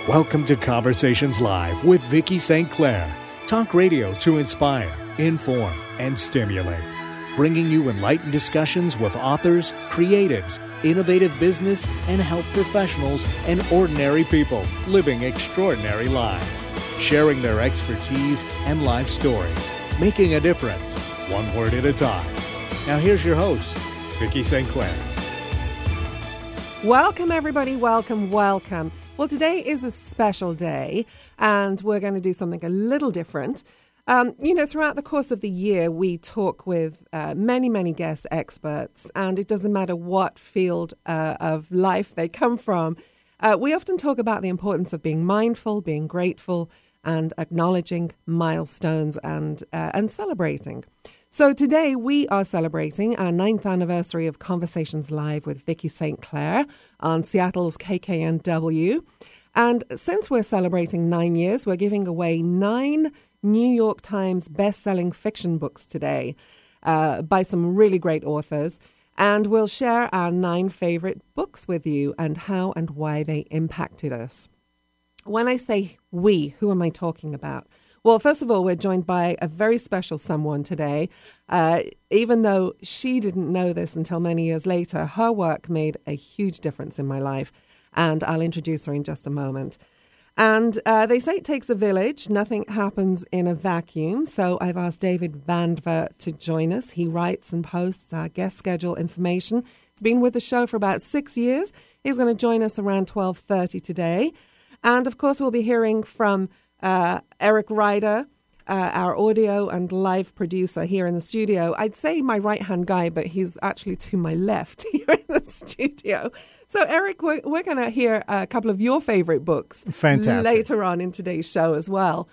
Welcome to Conversations Live with Vicki St. Clair. Talk radio to inspire, inform, and stimulate. Bringing you enlightened discussions with authors, creatives, innovative business and health professionals, and ordinary people living extraordinary lives. Sharing their expertise and life stories. Making a difference, one word at a time. Now here's your host, Vicki St. Clair. Welcome, everybody. Welcome. Well, today is a special day, and we're going to do something a little different. Throughout the course of the year, we talk with many guest experts, and it doesn't matter what field of life they come from. We often talk about the importance of being mindful, being grateful, and acknowledging milestones and celebrating. So today we are celebrating our 9th anniversary of Conversations Live with Vicki St. Clair on Seattle's KKNW. And since we're celebrating 9 years, we're giving away 9 New York Times best-selling fiction books today by some really great authors. And we'll share our 9 favorite books with you and how and why they impacted us. When I say we, who am I talking about? Well, first of all, we're joined by a very special someone today. Even though she didn't know this until many years later, her work made a huge difference in my life. And I'll introduce her in just a moment. And they say it takes a village. Nothing happens in a vacuum. So I've asked David Vandver to join us. He writes and posts our guest schedule information. He's been with the show for about 6 years. He's going to join us around 12:30 today. And, of course, we'll be hearing from Eric Ryder, our audio and live producer here in the studio. I'd say my right-hand guy, but he's actually to my left here in the studio. So, Eric, we're going to hear a couple of your favorite books later on in today's show as well.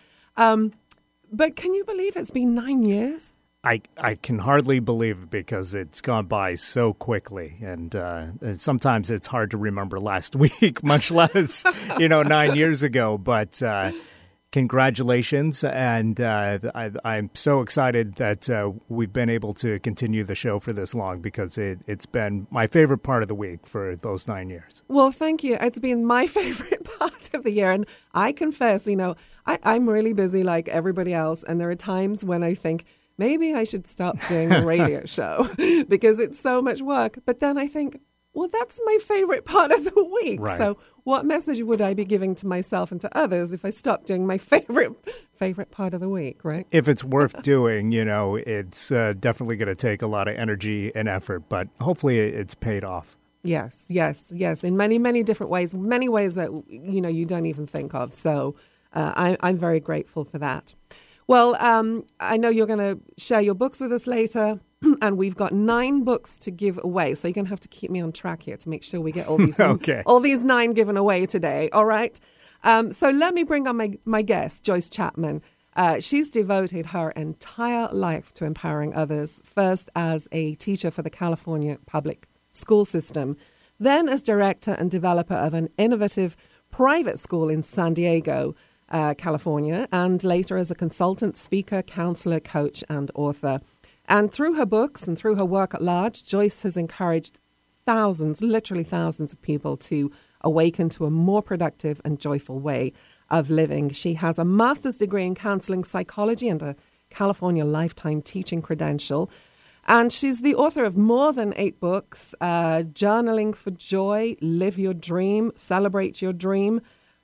But can you believe it's been 9 years? I can hardly believe it because it's gone by so quickly. And sometimes it's hard to remember last week, much less, 9 years ago. But congratulations. And I'm so excited that we've been able to continue the show for this long because it's been my favorite part of the week for those 9 years. Well, thank you. It's been my favorite part of the year. And I confess, I'm really busy like everybody else. And there are times when I think, maybe I should stop doing a radio show because it's so much work. But then I think, well, that's my favorite part of the week. Right. So what message would I be giving to myself and to others if I stopped doing my favorite part of the week, right? If it's worth doing, it's definitely going to take a lot of energy and effort, but hopefully it's paid off. Yes. In many different ways, many ways that, you don't even think of. So I'm very grateful for that. Well, I know you're going to share your books with us later, and we've got 9 books to give away. So you're going to have to keep me on track here to make sure we get all these all these 9 given away today. All right. So let me bring on my guest, Joyce Chapman. She's devoted her entire life to empowering others, first as a teacher for the California public school system, then as director and developer of an innovative private school in San Diego, California, and later as a consultant, speaker, counselor, coach, and author. And through her books and through her work at large, Joyce has encouraged literally thousands of people to awaken to a more productive and joyful way of living. She has a master's degree in counseling psychology and a California lifetime teaching credential. And she's the author of more than 8 books, Journaling for Joy, Live Your Dream, Celebrate Your Dream,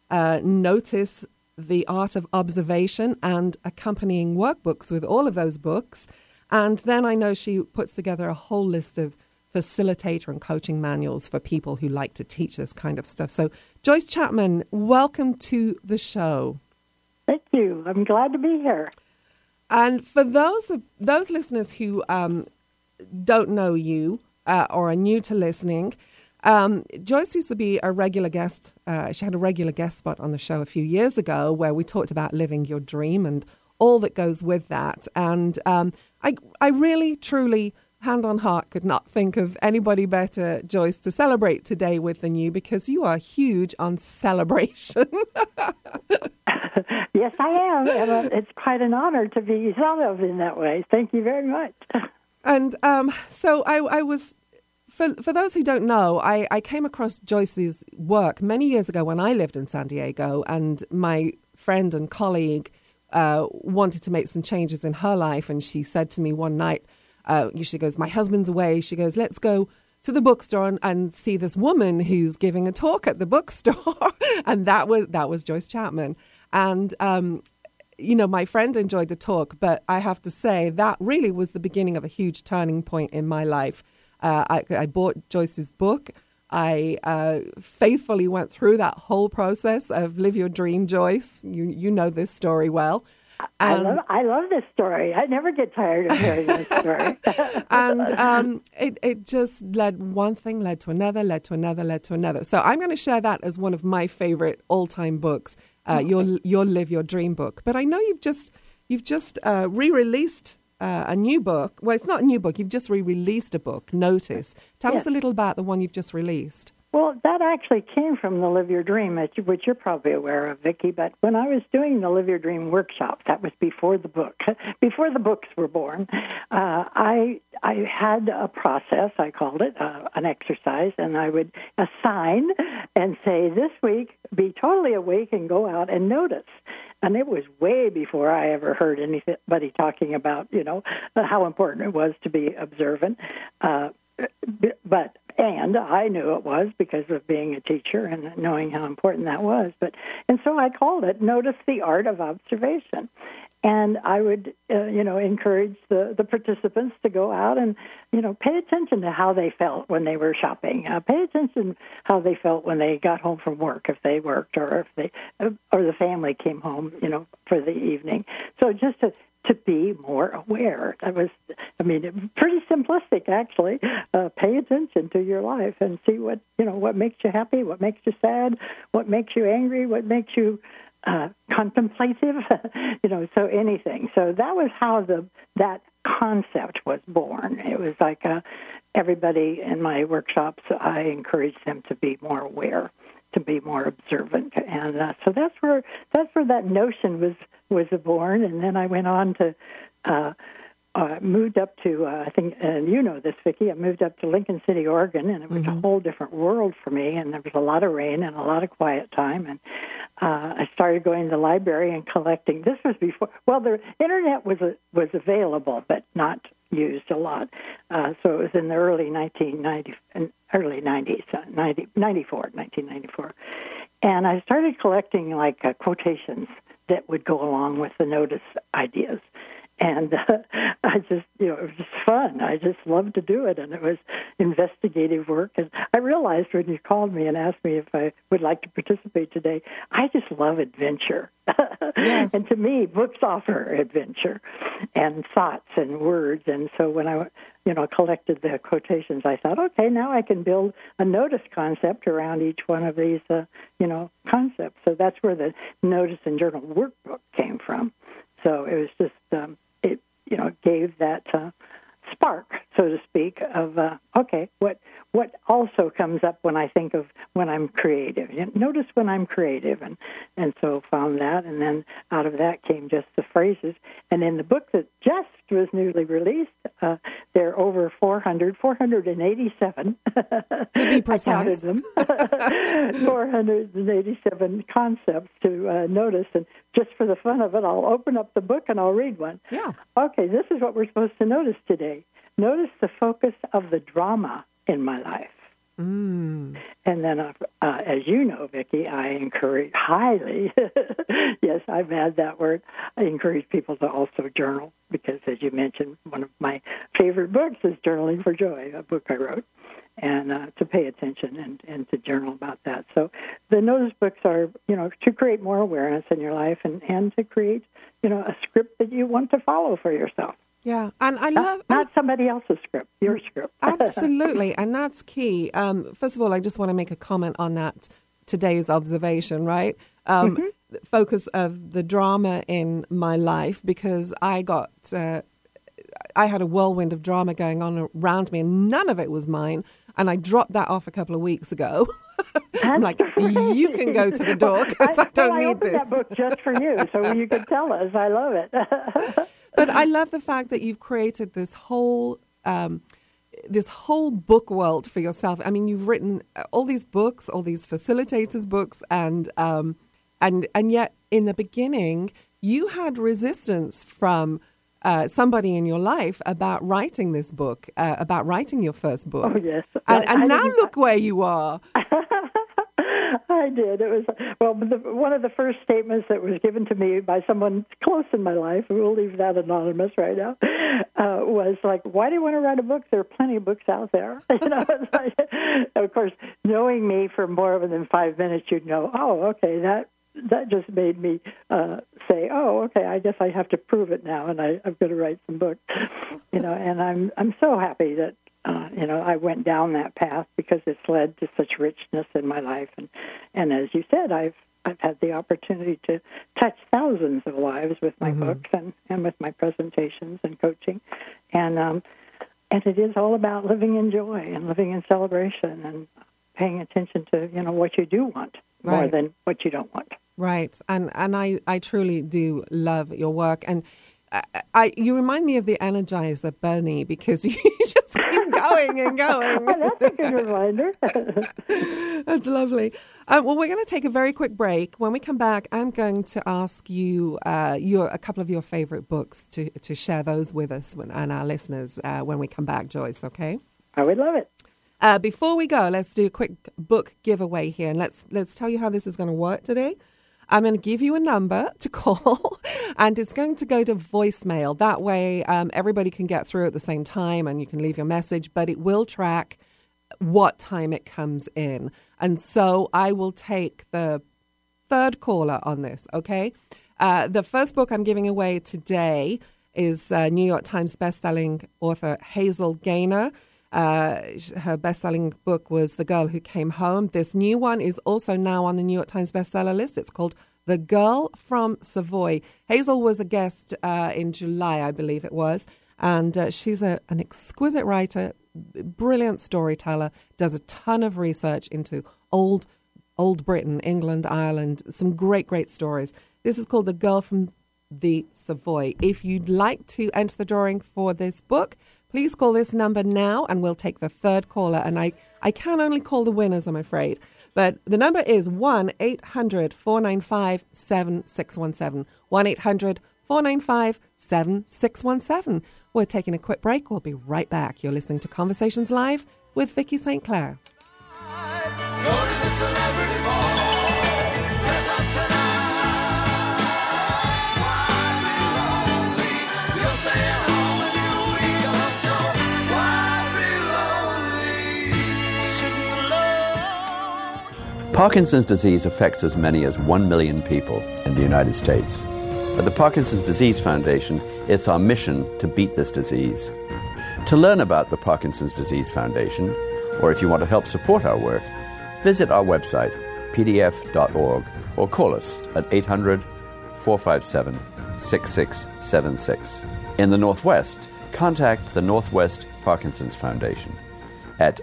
Notice the Art of Observation, and accompanying workbooks with all of those books. And then I know she puts together a whole list of facilitator and coaching manuals for people who like to teach this kind of stuff. So Joyce Chapman, welcome to the show. Thank you. I'm glad to be here. And for those listeners who don't know you or are new to listening, Joyce used to be a regular guest. She had a regular guest spot on the show a few years ago where we talked about living your dream and all that goes with that. And I really, truly, hand on heart, could not think of anybody better, Joyce, to celebrate today with than you because you are huge on celebration. Yes, I am. And it's quite an honor to be thought of in that way. Thank you very much. And so I was for those who don't know, I came across Joyce's work many years ago when I lived in San Diego, and my friend and colleague wanted to make some changes in her life, and she said to me one night, she goes, my husband's away. She goes, let's go to the bookstore and see this woman who's giving a talk at the bookstore. And that was Joyce Chapman. And, my friend enjoyed the talk, but I have to say that really was the beginning of a huge turning point in my life. I bought Joyce's book. I faithfully went through that whole process of Live Your Dream, Joyce. You know this story well. I love this story. I never get tired of hearing this story. And it just one thing led to another, led to another, led to another. So I'm going to share that as one of my favorite all-time books, your Live Your Dream book. But I know you've just re-released a new book. Well, it's not a new book. You've just re-released a book, Notice. Tell us a little about the one you've just released. Well, that actually came from the Live Your Dream, which you're probably aware of, Vicki. But when I was doing the Live Your Dream workshops, that was before the book, before the books were born. I had a process, I called it, an exercise, and I would assign and say, this week, be totally awake and go out and notice. And it was way before I ever heard anybody talking about, how important it was to be observant. And I knew it was because of being a teacher and knowing how important that was. And so I called it Notice the Art of Observation. And I would, encourage the participants to go out and, pay attention to how they felt when they were shopping. Pay attention how they felt when they got home from work, if they worked, or or the family came home, for the evening. So just to be more aware. That was, pretty simplistic, actually. Pay attention to your life and see what makes you happy, what makes you sad, what makes you angry, what makes you contemplative, so anything. So that was how that concept was born. It was like everybody in my workshops, I encouraged them to be more aware, to be more observant, and so that's where that notion was born. And then I went on to moved up to I think, and you know this, Vicki. I moved up to Lincoln City, Oregon, and it was a whole different world for me. And there was a lot of rain and a lot of quiet time. And I started going to the library and collecting. This was before. Well, the internet was available, but not used a lot. So it was in the early 1990s, 1994. And I started collecting quotations that would go along with the notice ideas. And I just, it was just fun. I just loved to do it, and it was investigative work. And I realized when you called me and asked me if I would like to participate today, I just love adventure. Yes. And to me, books offer adventure and thoughts and words. And so when I, collected the quotations, I thought, okay, now I can build a notice concept around each one of these, concepts. So that's where the Notice and Journal workbook came from. So it was just, it gave that spark, so to speak, of, okay, what also comes up when I think of when I'm creative. Notice when I'm creative, and so found that, and then out of that came just the phrases. And in the book that just was newly released, there are over 487. To be precise. I counted them. 487 concepts to notice, and just for the fun of it, I'll open up the book and I'll read one. Yeah. Okay, this is what we're supposed to notice today. Notice the focus of the drama in my life. And then, as you know, Vicki, I encourage highly, yes, I've added that word, I encourage people to also journal, because as you mentioned, one of my favorite books is Journaling for Joy, a book I wrote, and to pay attention and to journal about that. So the notice books are, to create more awareness in your life and to create, a script that you want to follow for yourself. Yeah, and I love... Not somebody else's script, your script. Absolutely, and that's key. First of all, I just want to make a comment on that, today's observation, right? Focus of the drama in my life, because I had a whirlwind of drama going on around me, and none of it was mine, and I dropped that off a couple of weeks ago. I'm like, you can go to the door, because I don't need this. I opened that book just for you, so you could tell us. I love it. But I love the fact that you've created this whole this whole book world for yourself. I mean, you've written all these books, all these facilitators books, and yet in the beginning you had resistance from somebody in your life about writing this book, about writing your first book. Oh, yes. And now look where you are. I did. It was, well, one of the first statements that was given to me by someone close in my life, we'll leave that anonymous right now, was like, why do you want to write a book? There are plenty of books out there. You know, it's like, of course, knowing me for more than 5 minutes, you'd know, oh, okay, that just made me say, oh, okay, I guess I have to prove it now, and I'm going to write some books. You know, and I'm so happy that you know, I went down that path because it's led to such richness in my life, and as you said, I've had the opportunity to touch thousands of lives with my books and with my presentations and coaching, and it is all about living in joy and living in celebration and paying attention to, you know, what you do want more than what you don't want. Right, and I truly do love your work, and you remind me of the Energizer Bunny because you just keep going and going. Oh, that's a good reminder. That's lovely. Well, we're going to take a very quick break. When we come back, I'm going to ask you a couple of your favorite books to share those with us and our listeners when we come back, Joyce, okay? I would love it. Before we go, let's do a quick book giveaway here, and let's tell you how this is going to work today. I'm going to give you a number to call, and it's going to go to voicemail. That way, everybody can get through at the same time, and you can leave your message, but it will track what time it comes in. And so I will take the third caller on this, okay? The first book I'm giving away today is New York Times bestselling author Hazel Gaynor. Her best-selling book was The Girl Who Came Home. This new one is also now on the New York Times bestseller list. It's called The Girl from Savoy. Hazel was a guest in July, I believe it was, and she's an exquisite writer, brilliant storyteller, does a ton of research into old Britain, England, Ireland, some great stories. This is called The Girl from the Savoy. If you'd like to enter the drawing for this book, please call this number now, and we'll take the third caller. And I can only call the winners, I'm afraid. But the number is 1-800-495-7617. 1-800-495-7617. We're taking a quick break. We'll be right back. You're listening to Conversations Live with Vicki St. Clair. Go to the celebrity ball. Dress up tonight. Parkinson's disease affects as many as 1 million people in the United States. At the Parkinson's Disease Foundation, it's our mission to beat this disease. To learn about the Parkinson's Disease Foundation, or if you want to help support our work, visit our website, pdf.org, or call us at 800-457-6676. In the Northwest, contact the Northwest Parkinson's Foundation at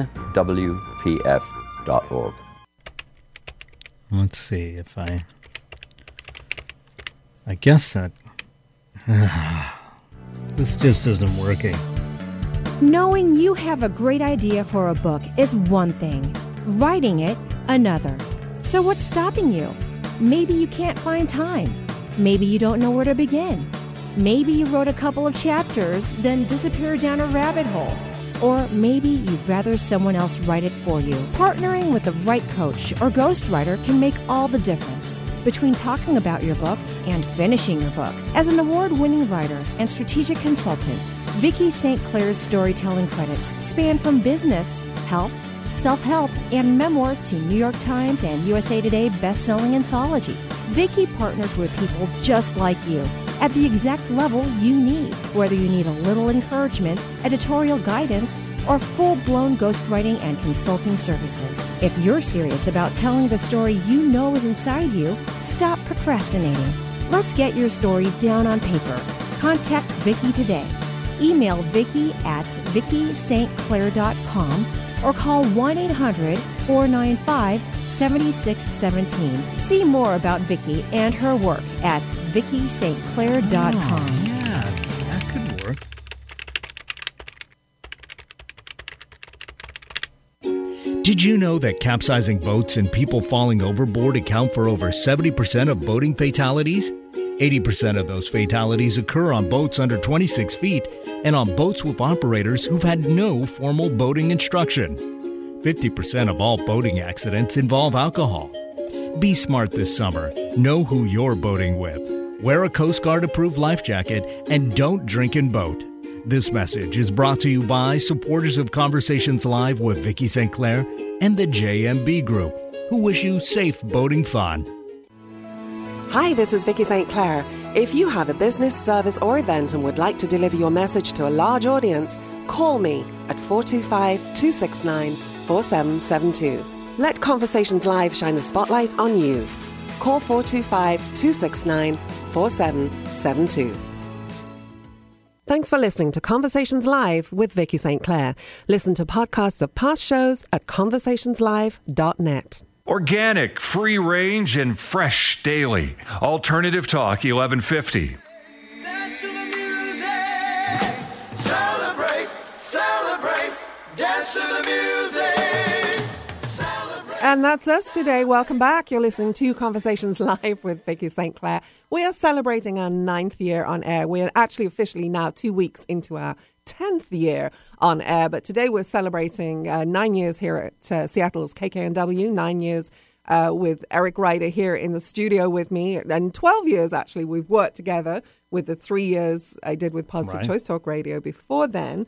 nwpf.org. Let's see if I guess that this just isn't working. Knowing you have a great idea for a book is one thing, writing it another. So what's stopping you? Maybe you can't find time. Maybe you don't know where to begin. Maybe you wrote a couple of chapters, then disappeared down a rabbit hole. Or maybe you'd rather someone else write it for you. Partnering with the right coach or ghostwriter can make all the difference between talking about your book and finishing your book. As an award-winning writer and strategic consultant, Vicki St. Clair's storytelling credits span from business, health, self-help, and memoir to New York Times and USA Today best-selling anthologies. Vicki partners with people just like you at the exact level you need, whether you need a little encouragement, editorial guidance, or full-blown ghostwriting and consulting services. If you're serious about telling the story you know is inside you, stop procrastinating. Let's get your story down on paper. Contact Vicki today. Email Vicki at VickiSt.Clair.com or call 1-800-495-7617. See more about Vicki and her work at VickiSt.Clair.com. Oh, yeah, that could work. Did you know that capsizing boats and people falling overboard account for over 70% of boating fatalities? 80% of those fatalities occur on boats under 26 feet and on boats with operators who've had no formal boating instruction. 50% of all boating accidents involve alcohol. Be smart this summer. Know who you're boating with. Wear a Coast Guard-approved life jacket and don't drink and boat. This message is brought to you by supporters of Conversations Live with Vicki St. Clair and the JMB Group, who wish you safe boating fun. Hi, this is Vicki St. Clair. If you have a business, service or event and would like to deliver your message to a large audience, call me at 425-269-4772. Let Conversations Live shine the spotlight on you. Call 425-269-4772. Thanks for listening to Conversations Live with Vicki St. Clair. Listen to podcasts of past shows at conversationslive.net. Organic, free range, and fresh daily. Alternative Talk 1150. Dance to the music. Celebrate, celebrate. Dance to the music. Celebrate. And that's us today. Welcome back. You're listening to Conversations Live with Vicki St. Clair. We are celebrating our 9th year on air. We are actually officially now 2 weeks into our 10th year on air. But today we're celebrating 9 years here at Seattle's KKNW, 9 years with Eric Ryder here in the studio with me. And 12 years, actually, we've worked together with the 3 years I did with Positive Choice Talk Radio before then.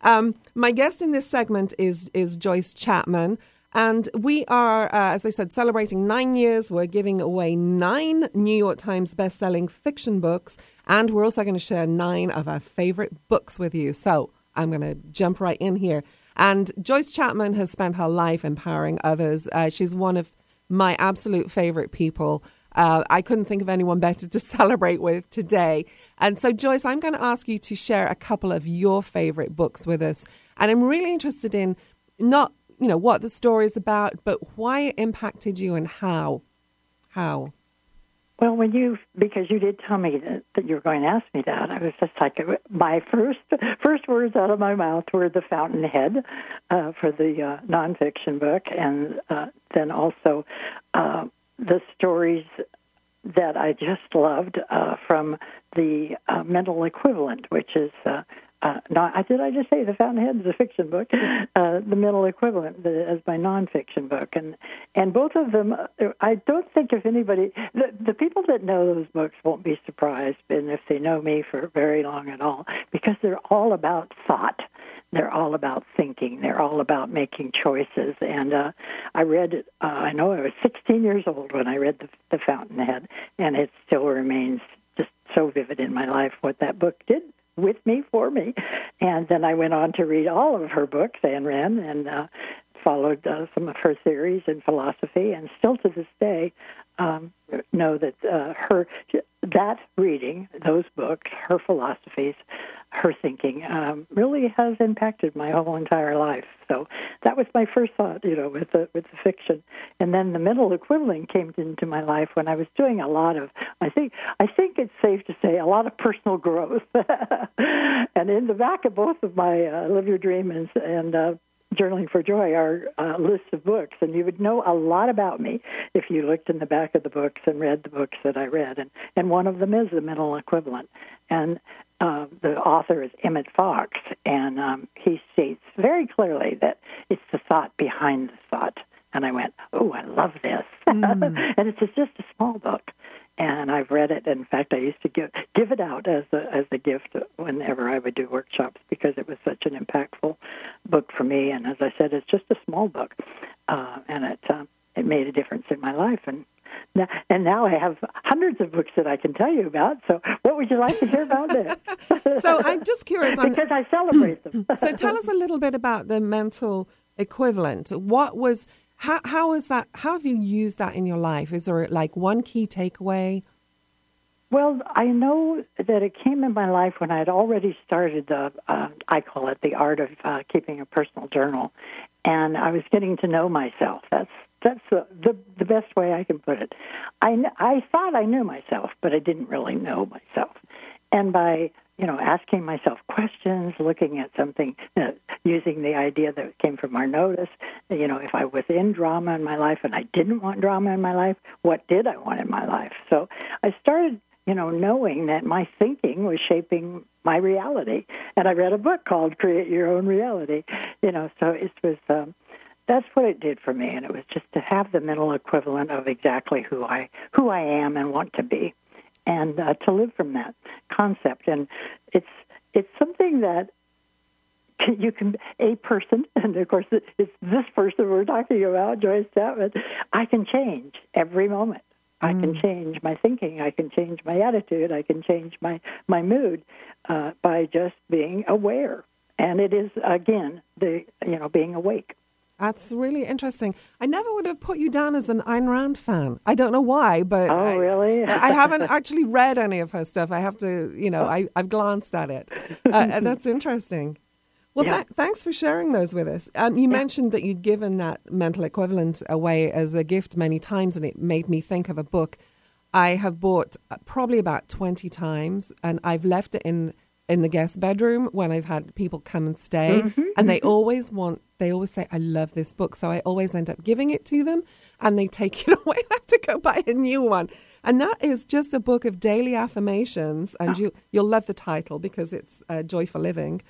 My guest in this segment is Joyce Chapman. And we are, as I said, celebrating 9 years. We're giving away 9 New York Times best-selling fiction books. And we're also going to share 9 of our favorite books with you. So I'm going to jump right in here. And Joyce Chapman has spent her life empowering others. She's one of my absolute favorite people. I couldn't think of anyone better to celebrate with today. And so, Joyce, I'm going to ask you to share a couple of your favorite books with us. And I'm really interested in not what the story is about, but why it impacted you and how. How? Well, because you did tell me that you were going to ask me that, I was just like, my first words out of my mouth were The Fountainhead for the nonfiction book, and then also the stories that I just loved from the mental equivalent, which is did I just say The Fountainhead is a fiction book? The Mental Equivalent as my nonfiction book, and both of them. I don't think if anybody, the people that know those books won't be surprised, and if they know me for very long at all, because they're all about thought. They're all about thinking. They're all about making choices. And I read it. I know I was 16 years old when I read The Fountainhead, and it still remains just so vivid in my life what that book did with me, for me. And then I went on to read all of her books, Ayn Rand, and followed some of her theories and philosophy, and still to this day know that that reading, those books, her philosophies, her thinking really has impacted my whole entire life. So that was my first thought, with the fiction. And then the mental equivalent came into my life when I was doing a lot of, I think it's safe to say, a lot of personal growth. And in the back of both of my Live Your Dream and Journaling for Joy are lists of books, and you would know a lot about me if you looked in the back of the books and read the books that I read. And one of them is The Mental Equivalent. And the author is Emmett Fox, and he states very clearly that it's the thought behind the thought. And I went, oh, I love this. And it's just a small book. And I've read it. In fact, I used to give it out as a gift whenever I would do workshops because it was such an impactful book for me. And as I said, it's just a small book, and it made a difference in my life. And now I have hundreds of books that I can tell you about. So what would you like to hear about next? So I'm just curious. Because I celebrate them. So tell us a little bit about the mental equivalent. What was... How is that? How have you used that in your life? Is there like one key takeaway? Well, I know that it came in my life when I had already started I call it the art of keeping a personal journal, and I was getting to know myself. That's the best way I can put it. I thought I knew myself, but I didn't really know myself. And by asking myself questions, looking at something, using the idea that came from our notice. If I was in drama in my life and I didn't want drama in my life, what did I want in my life? So I started, knowing that my thinking was shaping my reality. And I read a book called Create Your Own Reality. So it was, that's what it did for me. And it was just to have the mental equivalent of exactly who I am and want to be, and to live from that concept. And it's something that you can, a person, and of course it's this person we're talking about, Joyce Chapman, I can change every moment. I can change my thinking. I can change my attitude. I can change my mood by just being aware. And it is, again, being awake. That's really interesting. I never would have put you down as an Ayn Rand fan. I don't know why, but really? I haven't actually read any of her stuff. I have to, I've glanced at it. And that's interesting. Well, thanks for sharing those with us. You mentioned that you'd given that mental equivalent away as a gift many times, and it made me think of a book I have bought probably about 20 times, and I've left it in the guest bedroom when I've had people come and stay, and they always say, I love this book, so I always end up giving it to them, and they take it away. I have to go buy a new one. And that is just a book of daily affirmations, and you'll love the title because it's Joy for Living.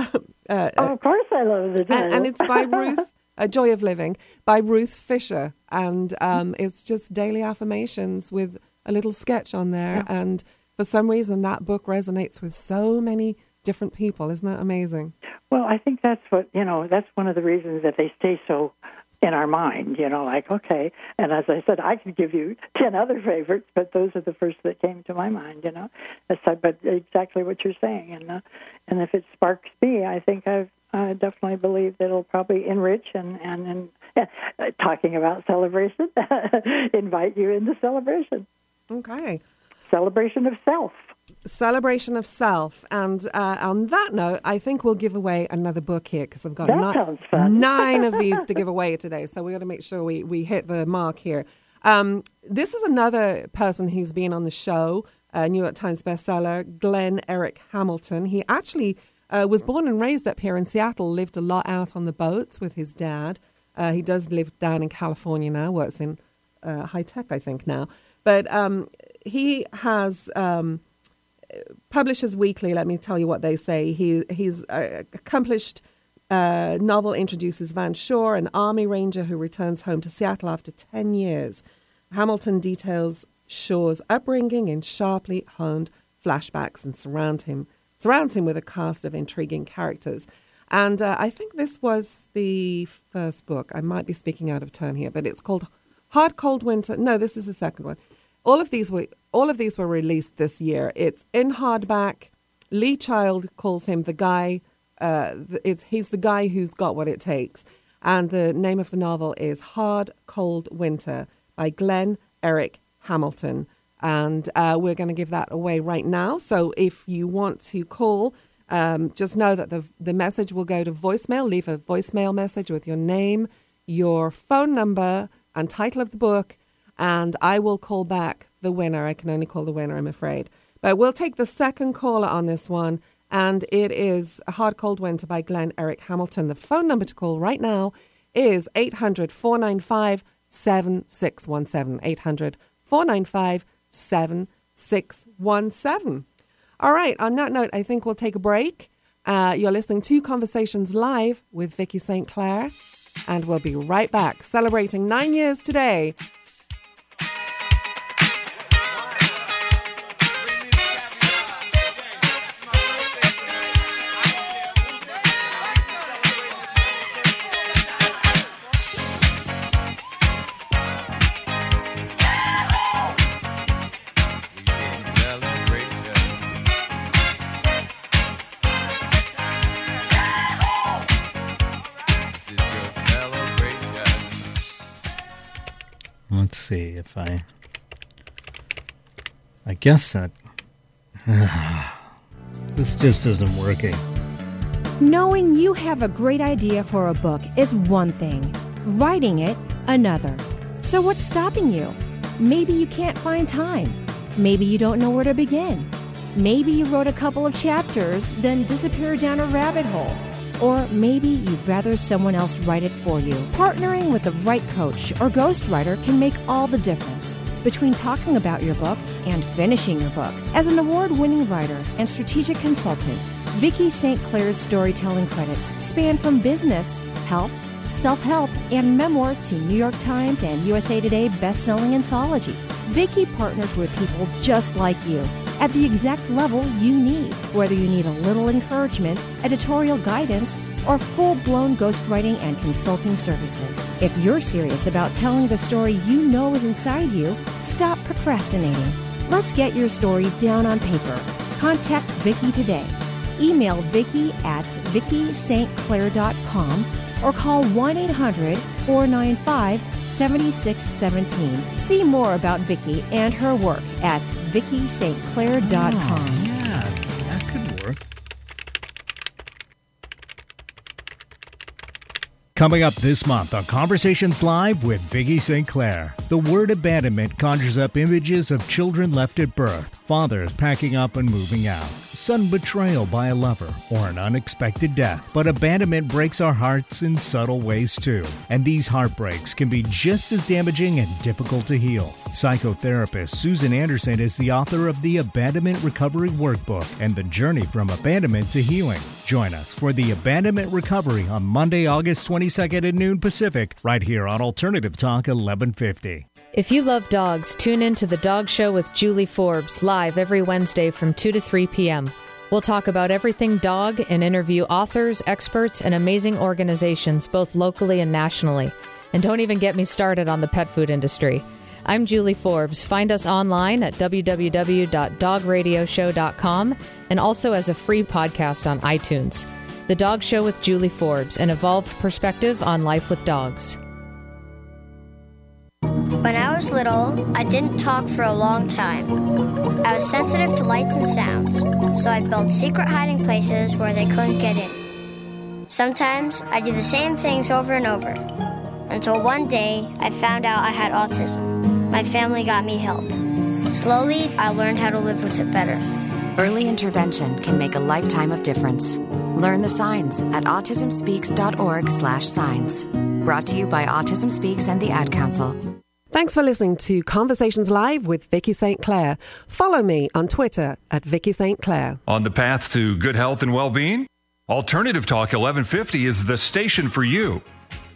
Of course I love the title. And it's by Ruth, Joy of Living, by Ruth Fisher. And it's just daily affirmations with a little sketch on there. Yeah. And for some reason, that book resonates with so many different people. Isn't that amazing? Well, I think that's that's one of the reasons that they stay so in our mind, like, okay. And as I said, I could give you 10 other favorites, but those are the first that came to my mind, But exactly what you're saying. And if it sparks me, I think I definitely believe that it'll probably enrich and talking about celebration, invite you into celebration. Okay. Celebration of self. Celebration of self. And on that note, I think we'll give away another book here because I've got 9 of these to give away today. So we got to make sure we hit the mark here. This is another person who's been on the show, New York Times bestseller, Glenn Eric Hamilton. He actually was born and raised up here in Seattle, lived a lot out on the boats with his dad. He does live down in California now, works in high tech, I think, now. But he has publishes weekly. Let me tell you what they say. He's accomplished novel introduces Van Shore, an Army Ranger who returns home to Seattle after 10 years. Hamilton details Shore's upbringing in sharply honed flashbacks and surrounds him with a cast of intriguing characters. And I think this was the first book. I might be speaking out of turn here, but it's called Hard Cold Winter. No, this is the second one. All of these were released this year. It's in hardback. Lee Child calls him the guy. He's the guy who's got what it takes. And the name of the novel is Hard Cold Winter by Glenn Eric Hamilton. And we're going to give that away right now. So if you want to call, just know that the message will go to voicemail. Leave a voicemail message with your name, your phone number, and title of the book. And I will call back the winner. I can only call the winner, I'm afraid. But we'll take the second caller on this one. And it is Hard Cold Winter by Glenn Eric Hamilton. The phone number to call right now is 800-495-7617. 800-495-7617. All right, on that note, I think we'll take a break. You're listening to Conversations Live with Vicky St. Clair. And we'll be right back, celebrating 9 years today. Let's see if I guess that this just isn't working. Knowing you have a great idea for a book is one thing. Writing it, another. So what's stopping you? Maybe you can't find time. Maybe you don't know where to begin. Maybe you wrote a couple of chapters, then disappeared down a rabbit hole. Or maybe you'd rather someone else write it for you. Partnering with the right coach or ghostwriter can make all the difference between talking about your book and finishing your book. As an award-winning writer and strategic consultant, Vicki St. Clair's storytelling credits span from business, health, self-help, and memoir to New York Times and USA Today best-selling anthologies. Vicki partners with people just like you at the exact level you need, whether you need a little encouragement, editorial guidance, or full-blown ghostwriting and consulting services. If you're serious about telling the story you know is inside you, stop procrastinating. Let's get your story down on paper. Contact Vicki today. Email Vicki at VickiSt.Clair.com or call 1-800-495-7617. See more about Vicki and her work at VickiSt.Clair.com. Oh, yeah, that could work. Coming up this month on Conversations Live with Vicki St. Clair. The word abandonment conjures up images of children left at birth, fathers packing up and moving out, sudden betrayal by a lover, or an unexpected death. But abandonment breaks our hearts in subtle ways too, and these heartbreaks can be just as damaging and difficult to heal. Psychotherapist Susan Anderson is the author of the Abandonment Recovery Workbook and the Journey from Abandonment to Healing. Join us for the Abandonment Recovery on Monday, August 22nd at noon Pacific, right here on Alternative Talk 1150. If you love dogs, tune in to The Dog Show with Julie Forbes, live every Wednesday from 2 to 3 p.m. We'll talk about everything dog and interview authors, experts, and amazing organizations, both locally and nationally. And don't even get me started on the pet food industry. I'm Julie Forbes. Find us online at www.dogradioshow.com and also as a free podcast on iTunes. The Dog Show with Julie Forbes, an evolved perspective on life with dogs. When I was little, I didn't talk for a long time. I was sensitive to lights and sounds, so I built secret hiding places where they couldn't get in. Sometimes I do the same things over and over, until one day I found out I had autism. My family got me help. Slowly, I learned how to live with it better. Early intervention can make a lifetime of difference. Learn the signs at autismspeaks.org/signs. Brought to you by Autism Speaks and the Ad Council. Thanks for listening to Conversations Live with Vicki St. Clair. Follow me on Twitter at Vicki St. Clair. On the path to good health and well-being, Alternative Talk 1150 is the station for you.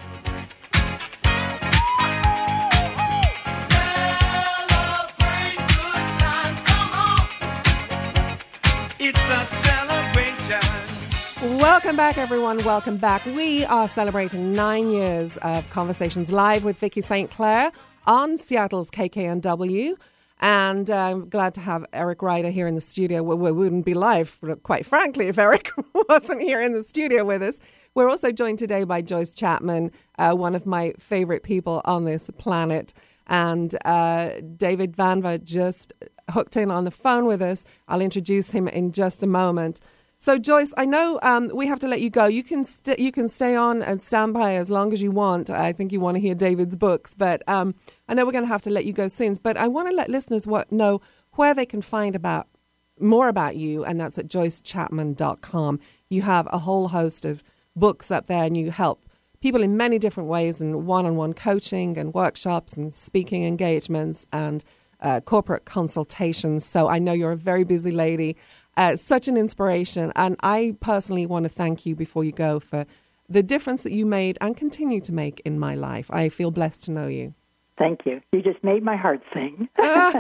Welcome back, everyone. Welcome back. We are celebrating 9 years of Conversations Live with Vicki St. Clair on Seattle's KKNW. And I'm glad to have Eric Ryder here in the studio. We wouldn't be live, quite frankly, if Eric wasn't here in the studio with us. We're also joined today by Joyce Chapman, one of my favorite people on this planet. And David Vanva just hooked in on the phone with us. I'll introduce him in just a moment. So, Joyce, I know we have to let you go. You can stay on and stand by as long as you want. I think you want to hear David's books, but I know we're going to have to let you go soon. But I want to let listeners know where they can find more about you, and that's at joycechapman.com. You have a whole host of books up there, and you help people in many different ways, in one-on-one coaching and workshops and speaking engagements and corporate consultations. So I know you're a very busy lady. Such an inspiration. And I personally want to thank you before you go for the difference that you made and continue to make in my life. I feel blessed to know you. Thank you. You just made my heart sing.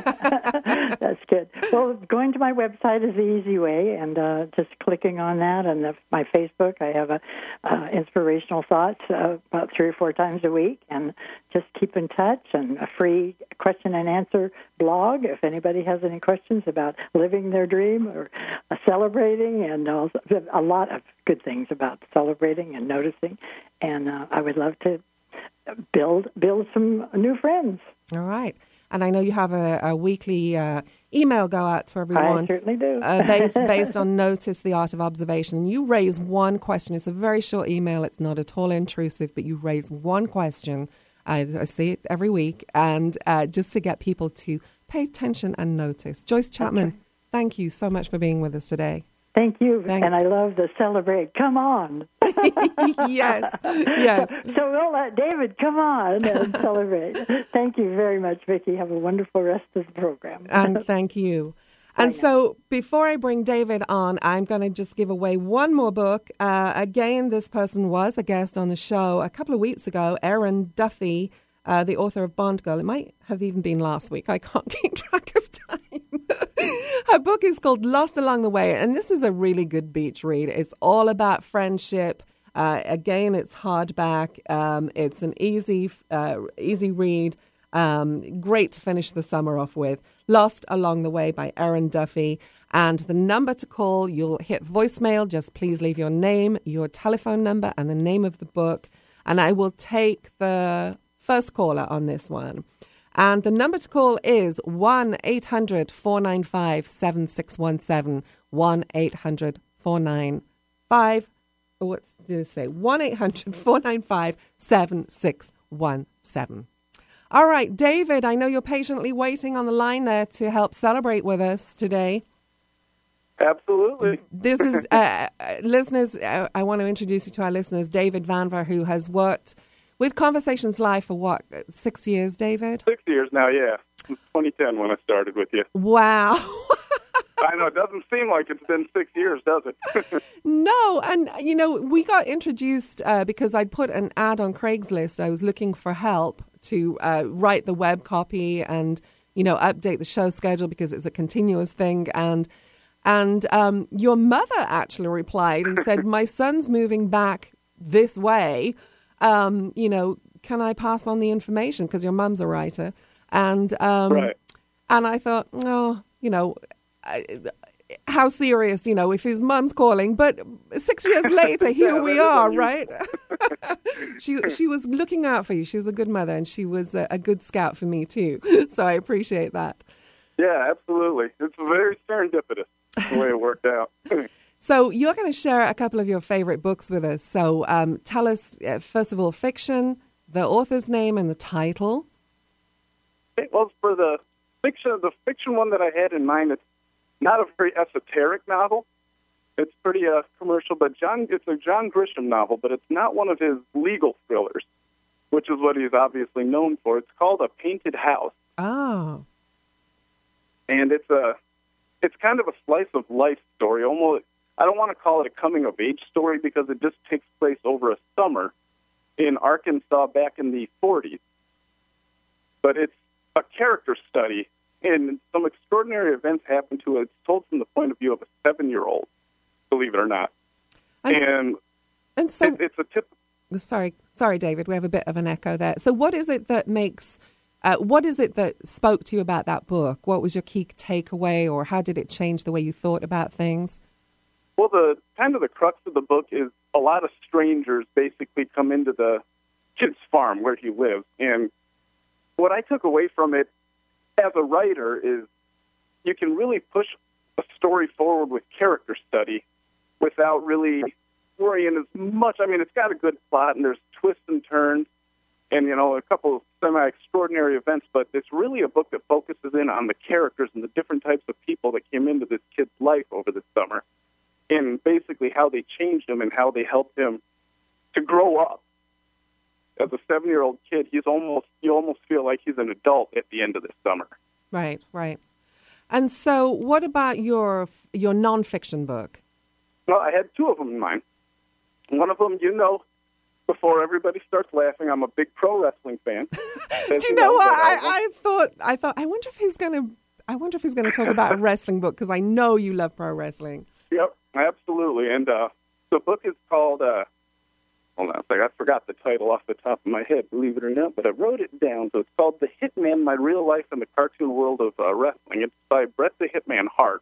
That's good. Well, going to my website is the easy way, and just clicking on that, and my Facebook, I have inspirational thoughts about 3 or 4 times a week, and just keep in touch, and a free question and answer blog if anybody has any questions about living their dream or celebrating, and also a lot of good things about celebrating and noticing, and I would love to build some new friends. All right. And I know you have a weekly email go out to everyone. I certainly do. based on Notice the Art of Observation. And you raise one question. It's a very short email. It's not at all intrusive, but you raise one question. I see it every week. And just to get people to pay attention and notice. Joyce Chapman, Thank you so much for being with us today. Thank you. Thanks. And I love the celebrate. Come on. Yes. So we'll let David come on and celebrate. Thank you very much, Vicki. Have a wonderful rest of the program. And thank you. And so before I bring David on, I'm going to just give away one more book. Again, this person was a guest on the show a couple of weeks ago, Erin Duffy, the author of Bond Girl. It might have even been last week. I can't keep track of time. Her book is called Lost Along the Way, and this is a really good beach read. It's all about friendship. Again, it's hardback. It's an easy read. Great to finish the summer off with. Lost Along the Way by Erin Duffy. And the number to call, you'll hit voicemail. Just please leave your name, your telephone number, and the name of the book. And I will take the first caller on this one. And the number to call is 1-800-495-7617. 1-800-495. What did it say? 1-800-495-7617. All right, David, I know you're patiently waiting on the line there to help celebrate with us today. Absolutely. This is, listeners, I want to introduce you to our listeners, David Vanver, who has worked with Conversations Live for what, 6 years, David? 6 years now, yeah. Since 2010 when I started with you. Wow. I know, it doesn't seem like it's been 6 years, does it? No, and, you know, we got introduced because I'd put an ad on Craigslist. I was looking for help to write the web copy and, you know, update the show schedule because it's a continuous thing. And your mother actually replied and said, my son's moving back this way. You know, can I pass on the information? Because your mum's a writer. And right. And I thought, oh, you know, how serious, you know, if his mum's calling. But 6 years later, here we are, right? She was looking out for you. She was a good mother, and she was a good scout for me, too. So I appreciate that. Yeah, absolutely. It's very serendipitous, the way it worked out. So you're going to share a couple of your favorite books with us. So tell us, first of all, fiction, the author's name and the title. Well, for the fiction one that I had in mind, it's not a very esoteric novel. It's pretty commercial, but it's a John Grisham novel, but it's not one of his legal thrillers, which is what he's obviously known for. It's called A Painted House. Oh. And it's kind of a slice of life story, almost. I don't want to call it a coming-of-age story because it just takes place over a summer in Arkansas back in the 40s. But it's a character study, and some extraordinary events happen to it. It's told from the point of view of a 7-year-old, believe it or not. And so it's a tip. Sorry, David, we have a bit of an echo there. So what is it that makes... what is it that spoke to you about that book? What was your key takeaway, or how did it change the way you thought about things? Well, the crux of the book is a lot of strangers basically come into the kid's farm where he lives. And what I took away from it as a writer is you can really push a story forward with character study without really worrying as much. I mean, it's got a good plot and there's twists and turns and, you know, a couple of semi-extraordinary events, but it's really a book that focuses in on the characters and the different types of people that came into this kid's life over the summer. And basically how they changed him and how they helped him to grow up. As a 7-year-old kid, you almost feel like he's an adult at the end of the summer. Right, right. And so what about your nonfiction book? Well, I had two of them in mind. One of them, you know, before everybody starts laughing, I'm a big pro wrestling fan. Do you know what? I thought I wonder if he's going to talk about a wrestling book because I know you love pro wrestling. Yep, absolutely. And the book is called, hold on a second, I forgot the title off the top of my head, believe it or not, but I wrote it down. So it's called The Hitman, My Real Life in the Cartoon World of Wrestling. It's by Bret the Hitman Hart.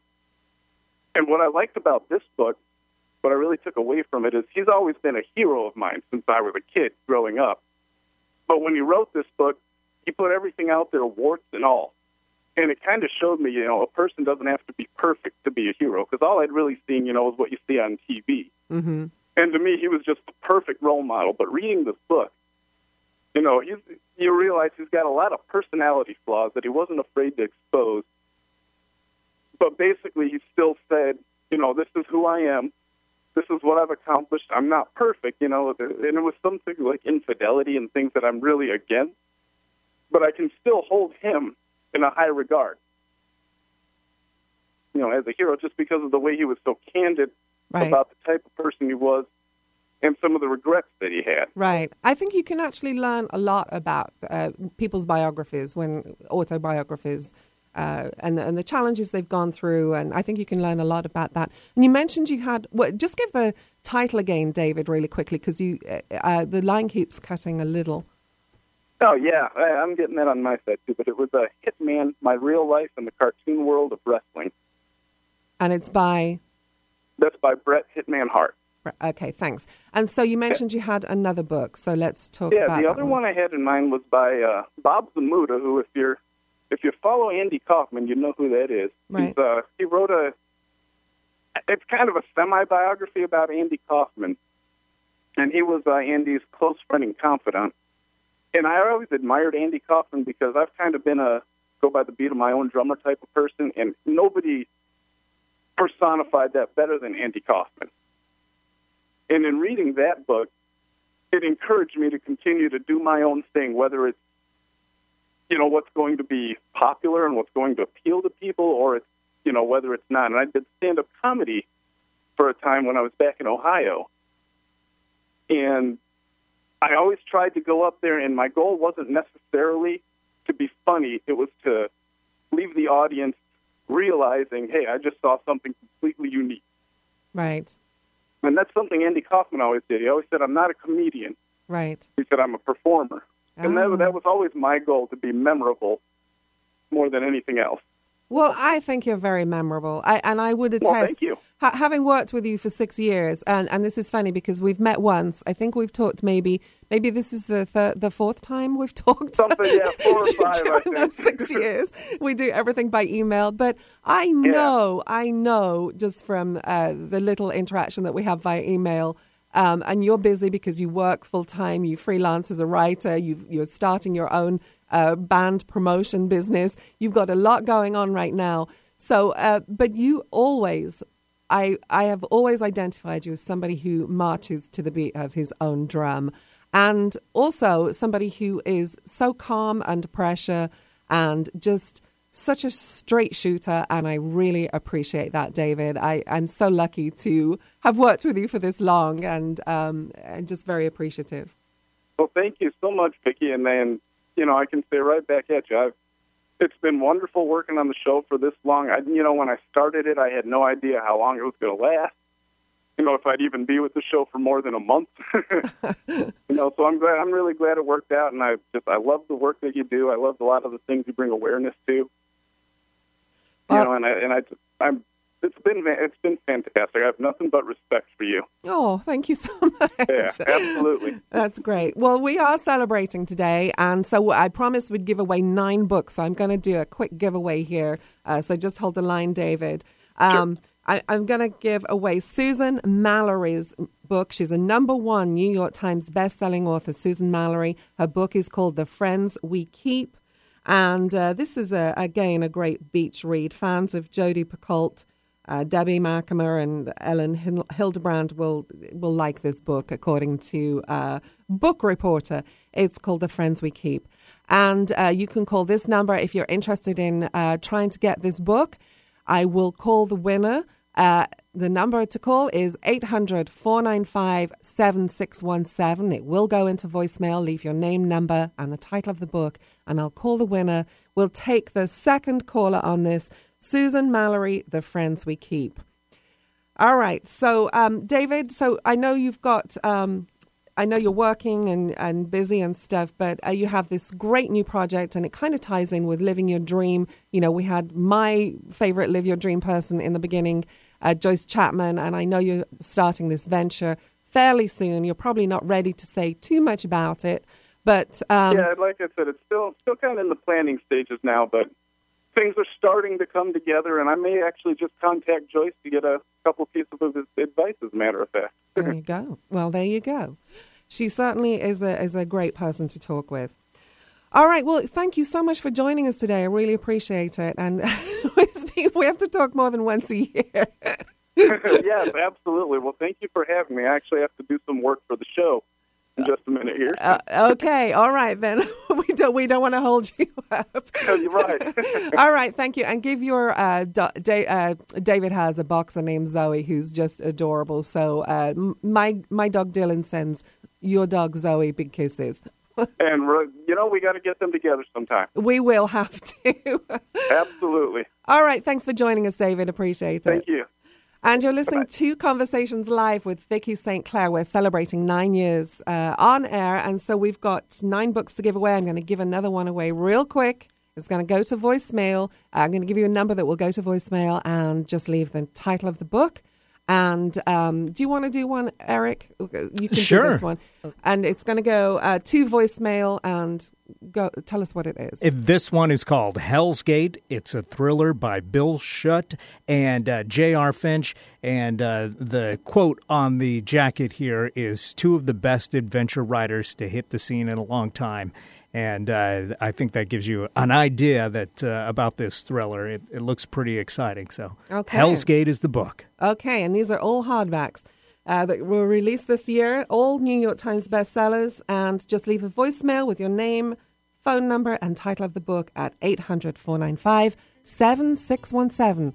And what I liked about this book, what I really took away from it, is he's always been a hero of mine since I was a kid growing up. But when he wrote this book, he put everything out there, warts and all. And it kind of showed me, you know, a person doesn't have to be perfect to be a hero, because all I'd really seen, you know, is what you see on TV. Mm-hmm. And to me, he was just the perfect role model. But reading this book, you know, you realize he's got a lot of personality flaws that he wasn't afraid to expose. But basically, he still said, this is who I am. This is what I've accomplished. I'm not perfect, and it was something like infidelity and things that I'm really against. But I can still hold him in a high regard, as a hero, just because of the way he was so candid about the type of person he was and some of the regrets that he had. Right. I think you can actually learn a lot about people's biographies, autobiographies, and the challenges they've gone through, and I think you can learn a lot about that. And you mentioned you had, just give the title again, David, really quickly, because the line keeps cutting a little. Oh, yeah, I'm getting that on my side, too, but it was Hitman, My Real Life in the Cartoon World of Wrestling. And it's by? That's by Bret Hitman Hart. Okay, thanks. And so you mentioned you had another book, so let's talk about that. Yeah, the other one I had in mind was by Bob Zmuda, who, if you follow Andy Kaufman, you know who that is. Right. He wrote it's kind of a semi-biography about Andy Kaufman, and he was Andy's close friend and confidant. And I always admired Andy Kaufman because I've kind of been a go-by-the-beat-of-my-own-drummer type of person, and nobody personified that better than Andy Kaufman. And in reading that book, it encouraged me to continue to do my own thing, whether it's, what's going to be popular and what's going to appeal to people, or it's, whether it's not. And I did stand-up comedy for a time when I was back in Ohio. And I always tried to go up there, and my goal wasn't necessarily to be funny. It was to leave the audience realizing, hey, I just saw something completely unique. Right. And that's something Andy Kaufman always did. He always said, I'm not a comedian. Right. He said, I'm a performer. And that was always my goal, to be memorable more than anything else. Well, I think you're very memorable. I would attest, well, thank you. Having worked with you for 6 years, and this is funny because we've met once. I think we've talked maybe this is the fourth time we've talked. Something, yeah, 4 or 5, during those 6 years. We do everything by email. But I know just from the little interaction that we have via email, and you're busy because you work full-time, you freelance as a writer, you're starting your own band promotion business. You've got a lot going on right now. So, but you always, I have always identified you as somebody who marches to the beat of his own drum, and also somebody who is so calm under pressure and just such a straight shooter, and I really appreciate that, David. I'm so lucky to have worked with you for this long, and just very appreciative. Well, thank you so much, Vicki, and then, I can say right back at you, it's been wonderful working on the show for this long. When I started it, I had no idea how long it was going to last, if I'd even be with the show for more than a month. So I'm really glad it worked out, and I love the work that you do. I love a lot of the things you bring awareness to. It's been fantastic. I have nothing but respect for you. Oh, thank you so much. Yeah, absolutely. That's great. Well, we are celebrating today, and so I promised we'd give away 9 books. So I'm going to do a quick giveaway here. So just hold the line, David. Sure. I'm going to give away Susan Mallory's book. She's a #1 New York Times bestselling author, Susan Mallory. Her book is called The Friends We Keep. And this is, again, a great beach read. Fans of Jodi Picoult, Debbie Mackimer, and Ellen Hildebrand will like this book, according to Book Reporter. It's called The Friends We Keep. And you can call this number if you're interested in trying to get this book. I will call the winner. The number to call is 800-495-7617. It will go into voicemail. Leave your name, number, and the title of the book, and I'll call the winner. We'll take the second caller on this, Susan Mallory, The Friends We Keep. All right. So, David, so I know you've got, I know you're working and busy and stuff, but you have this great new project, and it kind of ties in with Living Your Dream. We had my favorite Live Your Dream person in the beginning, Joyce Chapman, and I know you're starting this venture fairly soon. You're probably not ready to say too much about it, but... yeah, like I said, it's still kind of in the planning stages now, but things are starting to come together, and I may actually just contact Joyce to get a couple pieces of his advice, as a matter of fact. There you go. Well, there you go. She certainly is a great person to talk with. All right. Well, thank you so much for joining us today. I really appreciate it. And We have to talk more than once a year. Yes, absolutely. Well, thank you for having me. I actually have to do some work for the show in just a minute here. Okay, all right then. We don't want to hold you up. You're right. All right, thank you. And give your David has a boxer named Zoe who's just adorable. So my dog Dylan sends your dog Zoe big kisses. And we got to get them together sometime. We will have to. Absolutely. All right, thanks for joining us, David. Appreciate it. Thank you. And you're listening to Conversations Live with Vicky St. Clair. We're celebrating 9 years on air, and so we've got 9 books to give away. I'm going to give another one away real quick. It's going to go to voicemail. I'm going to give you a number that will go to voicemail and just leave the title of the book. And do you want to do one, Eric? You can do this one. And it's going to go to voicemail and go. Tell us what it is. This one is called Hell's Gate. It's a thriller by Bill Schutt and J.R. Finch. And the quote on the jacket here is 2 of the best adventure writers to hit the scene in a long time. And I think that gives you an idea that about this thriller. It looks pretty exciting. So Hell's Gate is the book. Okay, and these are all hardbacks that were released this year, all New York Times bestsellers. And just leave a voicemail with your name, phone number, and title of the book at 800-495-7617.